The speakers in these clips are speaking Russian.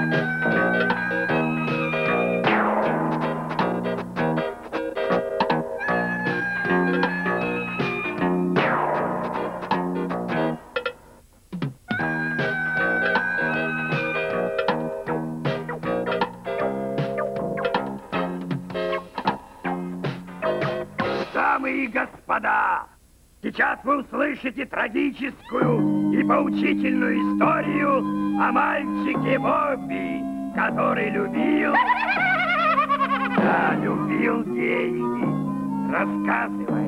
Дамы и господа, сейчас вы услышите трагическую и поучительную историю о мальчике Бобби, который любил... Да, любил деньги. Рассказывай.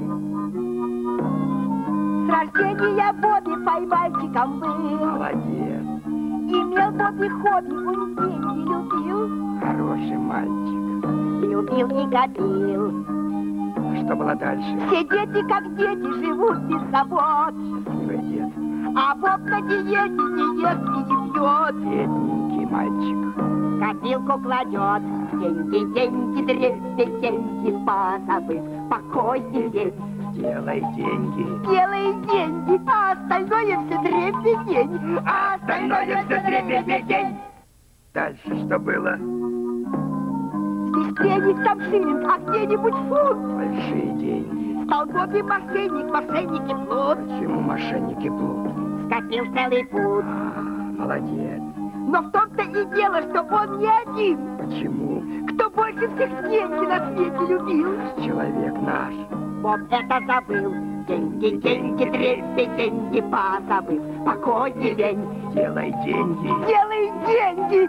С рождения Бобби поймальчиком был. Молодец. Имел Бобби хобби, он деньги любил. Хороший мальчик. Любил и копил. Что было дальше? Все дети, как дети, живут без забот. Счастливое детство. А Боб на диете не ест и не пьет. Бедненький мальчик. Копилку кладет. Деньги, деньги, дребедень, деньги, способы спокойнее. Делай деньги. Делай деньги, а остальное все дребедень. А остальное все дребедень. Дальше что было? Здесь пенник, там шиллинг, а где-нибудь фунт. Большие деньги. Стал Бобби мошенник, мошенники плут. Почему мошенники плут? Скопил целый путь. Молодец. Но в том-то и дело, что он не один. Почему? Кто больше всех деньги на свете любил? Человек наш. Боб это забыл. Деньги, деньги, деньги, позабыл. Покойный день. Делай деньги. Делай деньги.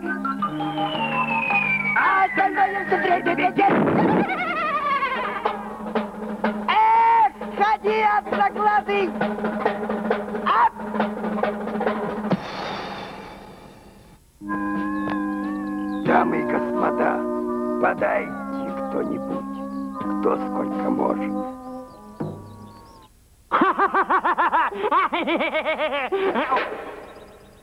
А остальное все дребедень. Эх, ходи, одноглазый. Ап! Дамы и господа, подайте кто-нибудь, кто сколько может. Ha ha ha ha ha!